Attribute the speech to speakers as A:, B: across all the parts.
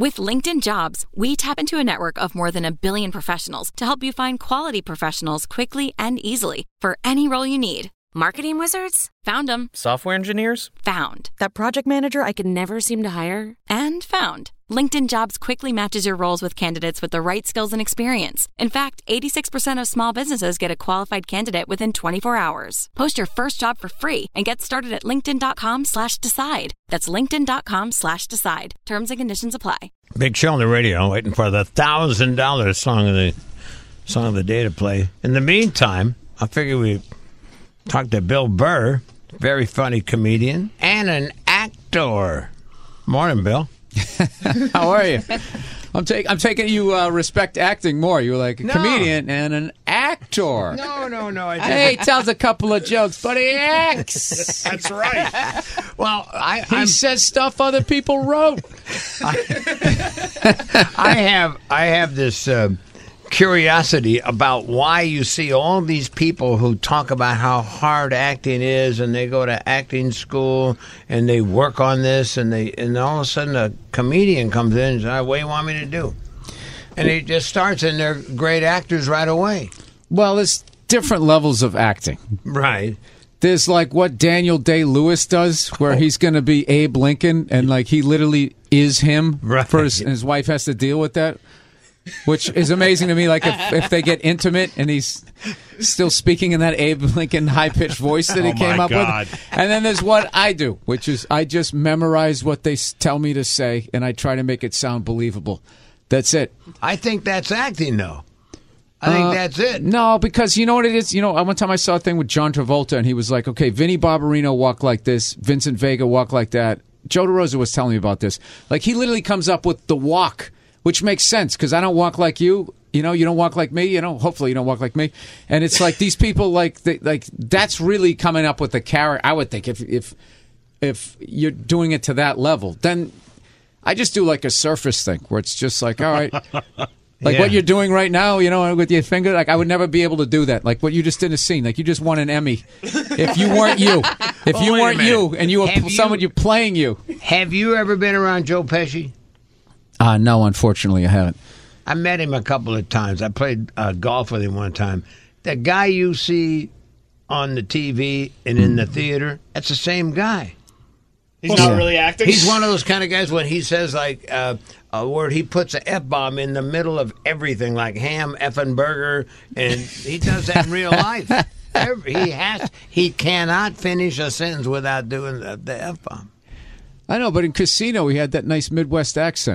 A: With LinkedIn Jobs, we tap into a network of more than 1 billion professionals to help you find quality professionals quickly and easily for any role you need. Marketing wizards? Found them.
B: Software engineers?
A: Found. That project manager I could never seem to hire? And found. LinkedIn Jobs quickly matches your roles with candidates with the right skills and experience. In fact, 86% of small businesses get a qualified candidate within 24 hours. Post your first job for free and get started at linkedin.com/decide. That's linkedin.com/decide. Terms and conditions apply.
C: Big show on the radio, waiting for the $1,000 song of the day to play. In the meantime, I figure we talk to Bill Burr, very funny comedian and an actor. Morning, Bill.
D: How are you? I'm taking you respect acting more. You're like a comedian and an actor.
C: No.
D: He tells a couple of jokes, but he acts.
C: That's right. Well,
D: he says stuff other people wrote.
C: I have this curiosity about why you see all these people who talk about how hard acting is, and they go to acting school and they work on this, and all of a sudden a comedian comes in and says, "What do you want me to do?" And he just starts, and they're great actors right away.
D: Well, there's different levels of acting.
C: Right.
D: There's like what Daniel Day-Lewis does, where he's going to be Abe Lincoln, and like he literally is him.
C: Right.
D: And his wife has to deal with that. Which is amazing to me, like if they get intimate and he's still speaking in that Abe Lincoln high-pitched voice that he came up with. And then there's what I do, which is I just memorize what they tell me to say, and I try to make it sound believable. That's it.
C: I think that's acting, though. I think that's it.
D: No, because you know what it is? You know, one time I saw a thing with John Travolta, and he was like, okay, Vinnie Barbarino walked like this, Vincent Vega walked like that. Joe DeRosa was telling me about this. Like, he literally comes up with the walk, which makes sense, because I don't walk like you. You know, you don't walk like me. You know, hopefully you don't walk like me. And it's like these people, like that's really coming up with the character. I would think if you're doing it to that level, then I just do like a surface thing where it's just like, all right, like what you're doing right now, you know, with your finger. Like I would never be able to do that. Like what you just did in a scene. Like you just won an Emmy. If you weren't you, you weren't you, and you were someone you're playing you.
C: Have you ever been around Joe Pesci?
D: No, unfortunately, I haven't.
C: I met him a couple of times. I played golf with him one time. The guy you see on the TV and in the theater, that's the same guy.
B: He's not really acting?
C: He's one of those kind of guys when he says, like, a word, he puts an F-bomb in the middle of everything, like ham, effing burger, and he does that in real life. He cannot finish a sentence without doing the F-bomb.
D: I know, but in Casino, he had that nice Midwest accent.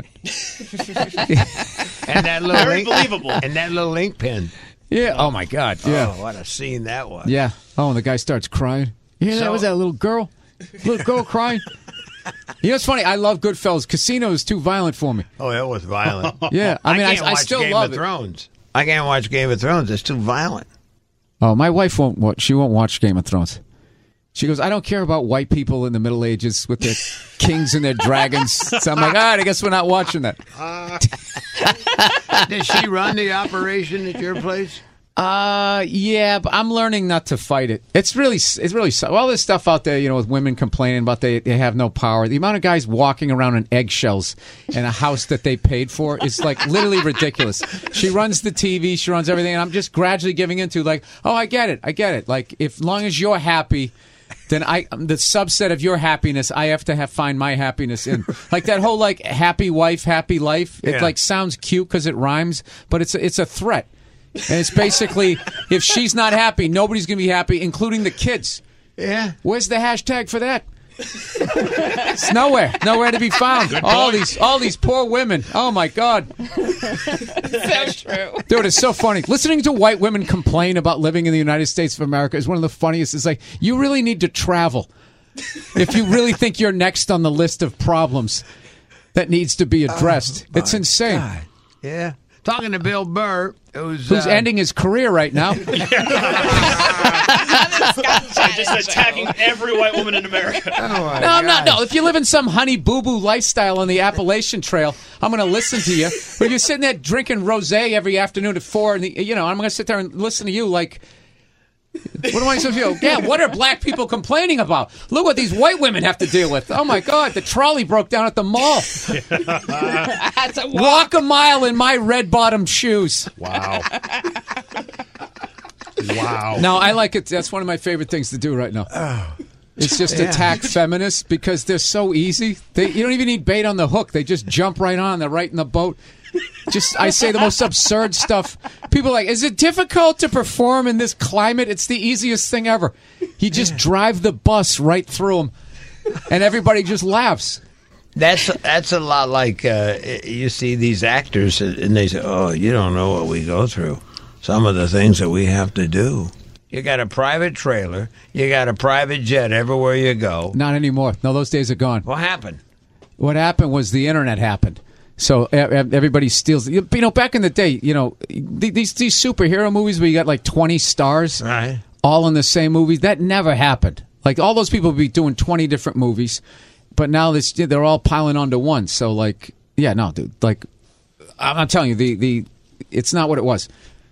C: And that little
B: very believable.
C: And that little ink pen.
D: Yeah. Oh, my God. Yeah.
C: Oh, what a scene that was.
D: Yeah. Oh, and the guy starts crying. Yeah, that was that little girl. Little girl crying. You know, it's funny. I love Goodfellas. Casino is too violent for me.
C: Oh, that was violent.
D: Yeah. I mean, I still
C: Game
D: love
C: of Thrones. I can't watch Game of Thrones. It's too violent.
D: Oh, my wife won't watch. She won't watch Game of Thrones. She goes, I don't care about white people in the Middle Ages with their kings and their dragons. So I'm like, all right, I guess we're not watching that.
C: Does she run the operation at your place?
D: Yeah, but I'm learning not to fight it. It's really all this stuff out there, you know, with women complaining about they have no power. The amount of guys walking around in eggshells in a house that they paid for is like literally ridiculous. She runs the TV, she runs everything, and I'm just gradually giving into like, oh, I get it. Like, if long as you're happy, then the subset of your happiness, I have to find my happiness in. Like that whole like happy wife, happy life. It like sounds cute because it rhymes, but it's a threat. And it's basically, if she's not happy, nobody's going to be happy, including the kids.
C: Yeah.
D: Where's the hashtag for that? It's nowhere to be found. All these poor women. Oh my God.
E: So true.
D: Dude, it's so funny. Listening to white women complain about living in the United States of America is one of the funniest. It's like, you really need to travel if you really think you're next on the list of problems that needs to be addressed. It's insane.
C: God. Yeah. Talking to Bill Burr, who's
D: ending his career right now.
B: Just attacking every white woman in America.
C: Oh
D: no, I'm not. No, if you live in some honey boo boo lifestyle on the Appalachian Trail, I'm going to listen to you. But if you're sitting there drinking rosé every afternoon at 4, I'm going to sit there and listen to you like, What am I supposed to do? Yeah, what are black people complaining about? Look what these white women have to deal with. Oh, my God, the trolley broke down at the mall.
E: I had to
D: Walk a mile in my red-bottomed shoes.
F: Wow. Wow.
D: No, I like it. That's one of my favorite things to do right now. It's just attack feminists because they're so easy. You don't even need bait on the hook. They just jump right on. They're right in the boat. I say the most absurd stuff. People are like, is it difficult to perform in this climate? It's the easiest thing ever. You just drive the bus right through them, and everybody just laughs.
C: That's a lot like you see these actors, and they say, "Oh, you don't know what we go through. Some of the things that we have to do." You got a private trailer. You got a private jet everywhere you go.
D: Not anymore. No, those days are gone.
C: What happened?
D: What happened was the internet happened. So everybody steals. You know, back in the day, you know, these superhero movies where you got like 20 stars,
C: right,
D: all in the same movie. That never happened. Like all those people would be doing 20 different movies, but now they're all piling onto one. So like, yeah, no, dude. Like, I'm telling you, it's not what it was.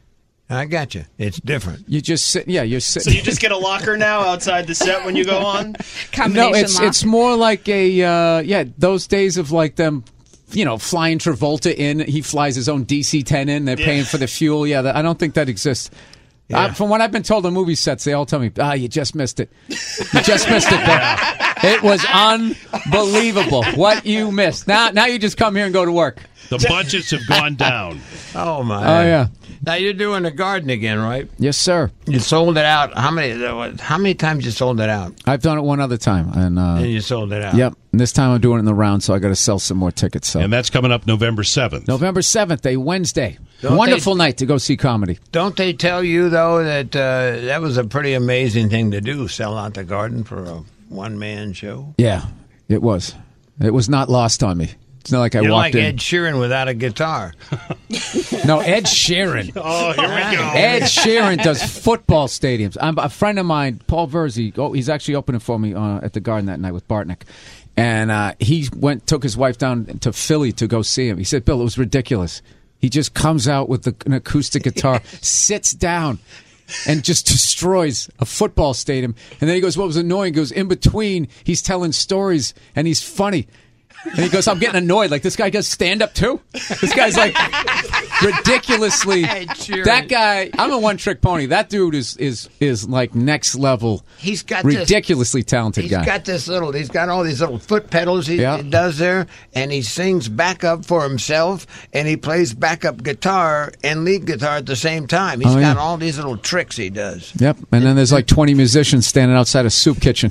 C: I got you. It's different.
D: You just sit. Yeah, you're sitting.
B: So you just get a locker now outside the set when you go on?
D: No, it's more like a those days of like them. You know, flying Travolta in. He flies his own DC-10 in. They're paying for the fuel. Yeah, I don't think that exists. Yeah. From what I've been told on movie sets, they all tell me, you just missed it. You just missed it, Bill. It was unbelievable what you missed. Now you just come here and go to work.
F: The budgets have gone down.
C: Oh, my.
D: Oh, yeah.
C: Now you're doing the garden again, right?
D: Yes, sir.
C: You sold it out. How many times you sold it out?
D: I've done it one other time. And
C: you sold it out.
D: Yep. And this time I'm doing it in the round, so I got to sell some more tickets. So.
F: And that's coming up November 7th.
D: November 7th, a Wednesday. Wonderful night to go see comedy.
C: Don't they tell you, though, that that was a pretty amazing thing to do, sell out the garden for a one-man show?
D: Yeah, it was. It was not lost on me. It's not like I
C: You're
D: walked
C: like
D: in.
C: Ed Sheeran without a guitar.
D: No, Ed Sheeran.
F: Oh, here we go.
D: Ed Sheeran does football stadiums. A friend of mine, Paul Verzi, he's actually opening for me at the Garden that night with Bartnick. And he took his wife down to Philly to go see him. He said, Bill, it was ridiculous. He just comes out with an acoustic guitar, sits down, and just destroys a football stadium. And then he goes, what was annoying? He goes, in between, he's telling stories, and he's funny. And he goes, I'm getting annoyed. Like, this guy does stand-up, too? This guy's, like, ridiculously... That guy... I'm a one-trick pony. That dude is like, next level,
C: he's got
D: ridiculously talented guy.
C: He's got all these little foot pedals he does there, and he sings backup for himself, and he plays backup guitar and lead guitar at the same time. He's got all these little tricks he does.
D: Yep, and then there's like 20 musicians standing outside a soup kitchen.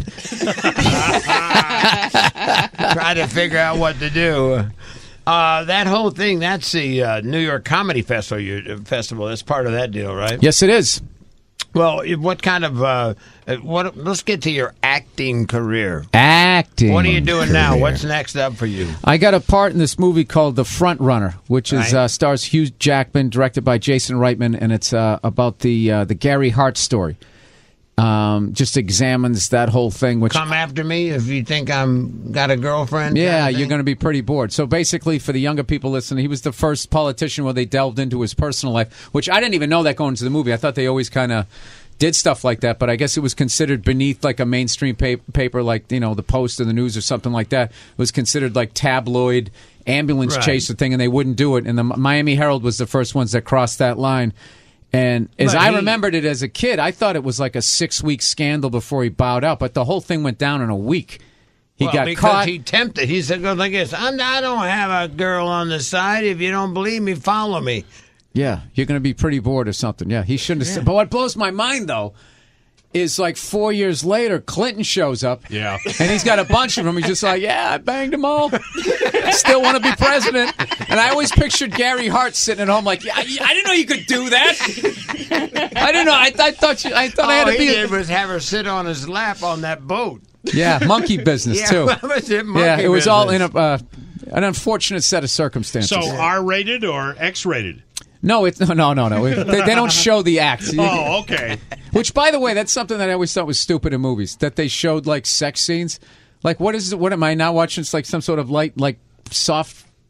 C: Try to figure out what to do. That whole thing, that's the New York Comedy Festival. That's part of that deal, right?
D: Yes, it is.
C: Well, what kind of... let's get to your acting career.
D: Acting.
C: What are you doing now? What's next up for you?
D: I got a part in this movie called The Front Runner, which is stars Hugh Jackman, directed by Jason Reitman, and it's about the Gary Hart story. Just examines that whole thing. Which
C: come after me if you think I'm got a girlfriend.
D: Yeah, you're going to be pretty bored. So basically, for the younger people listening, he was the first politician where they delved into his personal life, which I didn't even know that going into the movie. I thought they always kind of did stuff like that, but I guess it was considered beneath like a mainstream paper like, you know, the Post or the News or something like that. It was considered like tabloid ambulance chase thing, and they wouldn't do it. And the Miami Herald was the first ones that crossed that line. And as I remembered it as a kid, I thought it was like a 6-week scandal before he bowed out, but the whole thing went down in a week. He got caught.
C: He tempted. He said, "Go like this. I don't have a girl on the side. If you don't believe me, follow me."
D: Yeah, you're going to be pretty bored or something. Yeah, he shouldn't have said. But what blows my mind, though, is like 4 years later, Clinton shows up.
F: Yeah.
D: And he's got a bunch of them. He's just like, yeah, I banged them all. Still want to be president. And I always pictured Gary Hart sitting at home like, yeah, I didn't know you could do that. I didn't know. I thought I had to be.
C: All he did was have her sit on his lap on that boat.
D: Yeah, monkey business, too.
C: It
D: was all in an unfortunate set of circumstances.
F: So R-rated or X-rated?
D: No, no. They don't show the act.
F: Oh, okay.
D: Which, by the way, that's something that I always thought was stupid in movies, that they showed, like, sex scenes. Like, what am I now watching? It's like some sort of light, like, soft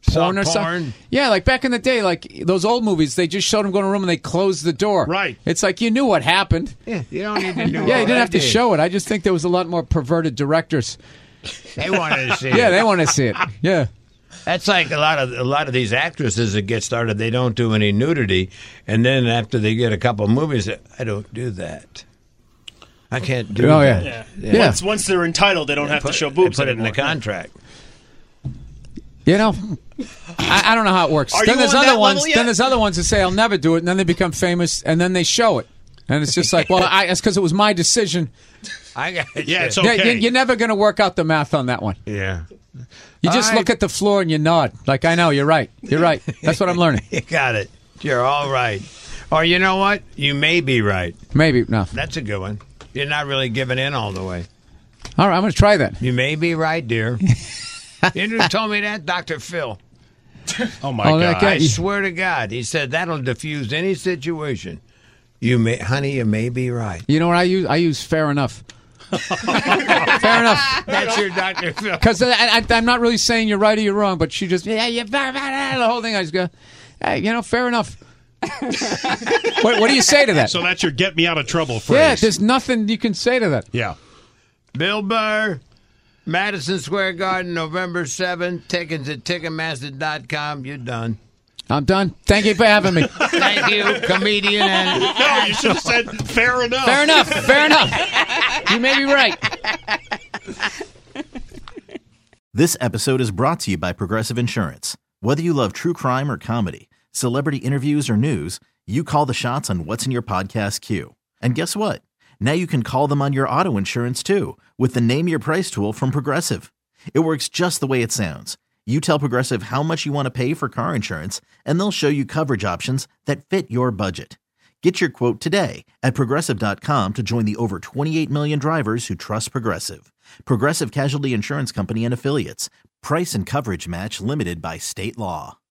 D: porn or something. Yeah, like back in the day, like those old movies, they just showed them going to a room and they closed the door.
F: Right.
D: It's like you knew what happened.
C: Yeah, you don't need to do
D: Yeah, you didn't have to show it. I just think there was a lot more perverted directors.
C: They wanted to see it.
D: Yeah, they want to see it. Yeah.
C: That's like a lot of these actresses that get started. They don't do any nudity, and then after they get a couple movies, I don't do that. I can't do that.
B: Yeah. Once they're entitled, they don't have to show boobs
C: They put it
B: anymore.
C: in the contract.
D: You know, I don't know how it works.
B: Are
D: Then
B: you
D: there's
B: on
D: other
B: that
D: ones.
B: level yet?
D: Then there's other ones that say I'll never do it, and then they become famous, and then they show it, and it's just like, well, it's because it was my decision.
C: I got it.
F: Yeah, it's
D: Yeah,
F: okay.
D: you're never going to work out the math on that one.
C: Yeah.
D: You just
C: All right.
D: look at the floor and you nod. Like, I know, you're right. You're right. That's what I'm learning.
C: You got it. You're all right. Or you know what? You may be right.
D: Maybe. No.
C: That's a good one. You're not really giving in all the way.
D: All right, I'm going to try that.
C: You may be right, dear. You know who told me that? Dr. Phil.
F: Oh, my
D: Oh, that
F: God.
D: guy-
C: I swear to God. He said that'll diffuse any situation. You may be right.
D: You know what I use? I use fair enough. Fair enough.
C: That's your Dr. Phil.
D: Because I'm not really saying you're right or you're wrong, but she just, the whole thing, I just go, hey, fair enough. What do you say to that?
F: So that's your get me out of trouble phrase.
D: Yeah, there's nothing you can say to that.
F: Yeah.
C: Bill Burr, Madison Square Garden, November 7th. Tickets at Ticketmaster.com. You're done.
D: I'm done. Thank you for having me.
C: Thank you, comedian. And
F: No, you should have said fair enough.
D: Fair enough. Fair enough. You may be right.
G: This episode is brought to you by Progressive Insurance. Whether you love true crime or comedy, celebrity interviews or news, you call the shots on what's in your podcast queue. And guess what? Now you can call them on your auto insurance too with the Name Your Price tool from Progressive. It works just the way it sounds. You tell Progressive how much you want to pay for car insurance, and they'll show you coverage options that fit your budget. Get your quote today at Progressive.com to join the over 28 million drivers who trust Progressive. Progressive Casualty Insurance Company and Affiliates. Price and coverage match limited by state law.